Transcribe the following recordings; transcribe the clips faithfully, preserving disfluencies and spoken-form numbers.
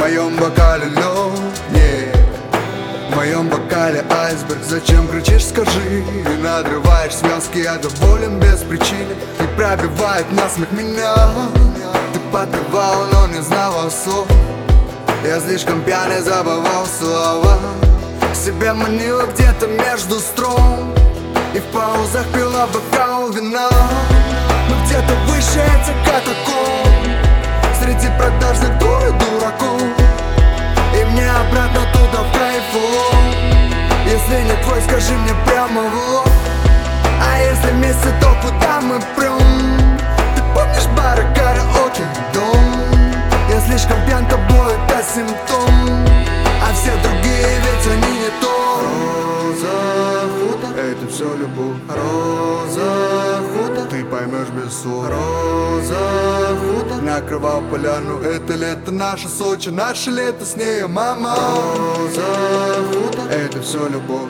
моем бокале лед, нет. В моем бокале айсберг, зачем кричишь, скажи. И надрываешь смазки, я доволен без причины. И пробивает насмех меня. Ты подпевал, но не знала слов. Я слишком пьяный, забывал слова. Себя манила где-то между строк. И в паузах пила бокал вина. Мы где-то выше этих катакомб, среди продажных дур и дураков. И мне обратно туда в кайфу. Если не твой, скажи мне прямо в лоб. А если вместе, то куда мы прем? Ты помнишь бары, караоке, дом? Я слишком пьян, тобой это симптом. А все другие, ведь они не то. Роза хутор, это все любовь. Роза хутор, ты поймешь без слов. Роза хутор, накрывал поляну. Это лето наше Сочи, наше лето с ней, мама. Роза хутор, это все любовь.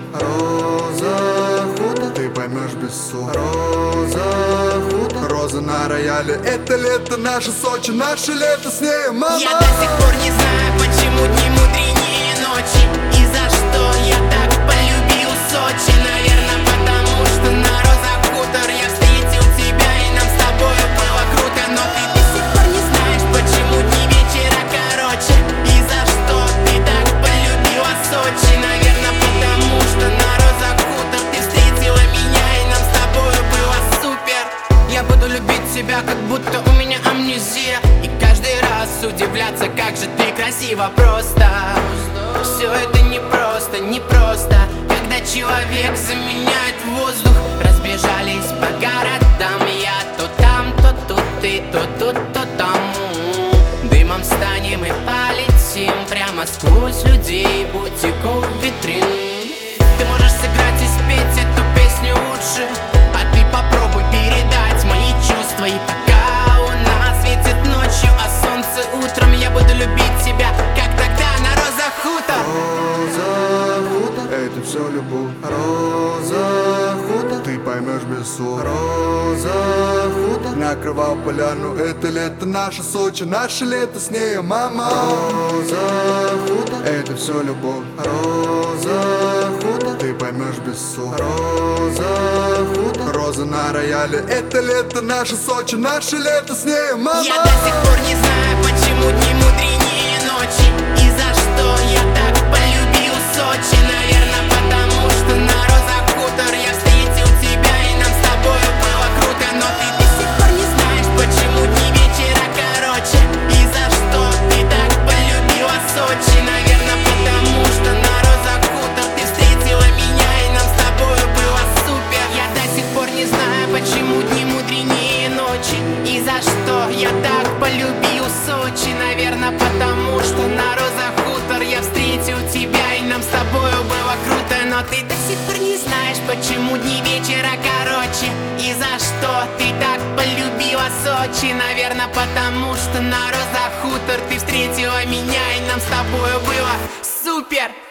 Роза хутор, ты поймешь без слов. Роза хутор, роза на рояле. Это лето наше Сочи, наше лето с ней, мама. Я до сих пор не знаю, почему дни мудренее ночи. И за что я так полюбил Сочи. Наверное, потому что на розах хутор я встретил тебя, и нам с тобой было круто. Но ты до сих пор не знаешь, почему дни вечера короче. И за что ты так полюбила Сочи. Наверное, потому что на розах хутор ты встретила меня, и нам с тобой было супер. Я буду любить тебя, как будто у меня амнезия. И каждый раз удивляться, как же ты красиво. Просто все это не просто, не просто. Когда человек заменяет воздух. Разбежались по городам, я то там, то тут, ты то тут, то там. Дымом станем и полетим прямо сквозь людей, бутиков, витрин. Ты можешь сыграть и спеть эту песню лучше, а ты попробуй передать мои чувства. И пока луна светит ночью, а солнце утром, я буду любить тебя, как тогда на розах хутор. Роза хутор, это все любовь. Роза хутор, ты поймешь без слов. Роза хутор, накрывал поляну. Это лето наше Сочи, наше лето с ней, мама. Роза хутор, это все любовь. Роза хутор, ты поймешь без слов. Роза хутор, роза на рояле. Это лето наше Сочи, наше лето с ней, мама. Я до сих пор не знаю, почему дни мудренее ночи. И за что я так полюбил Сочи. Наверное, потому что на розах хутор я встретил тебя, и нам с тобой было круто. Но ты до сих пор не знаешь, почему дни вечера короче. И за что ты так полюбила Сочи. Наверное, потому что на розах хутор ты встретила меня, и нам с тобой было супер. Я до сих пор не знаю, почему дни мудренее ночи. И за что я так полюбил Сочи. Наверное, потому что на розах хутор я встретил тебя, и нам с тобою было круто. Но ты до сих пор не знаешь, почему дни вечера короче. И за что ты так полюбила Сочи. Наверное, потому что на розах хутор ты встретила меня, и нам с тобою было супер.